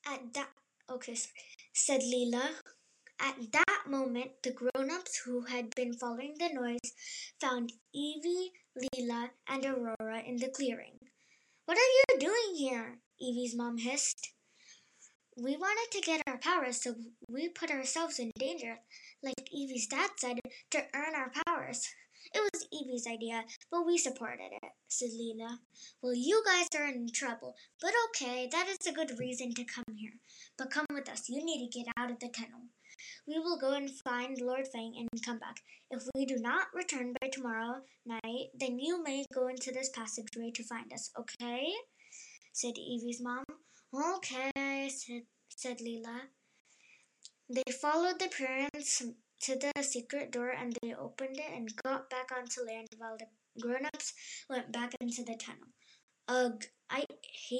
At that, okay, sorry, said Leela. At that moment, the grown-ups who had been following the noise found Evie, Leela, and Aurora in the clearing. What are you doing here? Evie's mom hissed. We wanted to get our powers, so we put ourselves in danger, like Evie's dad said, to earn our powers. It was Evie's idea, but we supported it, said Leela. Well, you guys are in trouble, but okay, that is a good reason to come here. But come with us, you need to get out of the tunnel. We will go and find Lord Fang and come back. If we do not return by tomorrow night, then you may go into this passageway to find us, okay? Said Evie's mom. Okay, said Leela. They followed the parents to the secret door and they opened it and got back onto land while the grown-ups went back into the tunnel. Ugh, I hate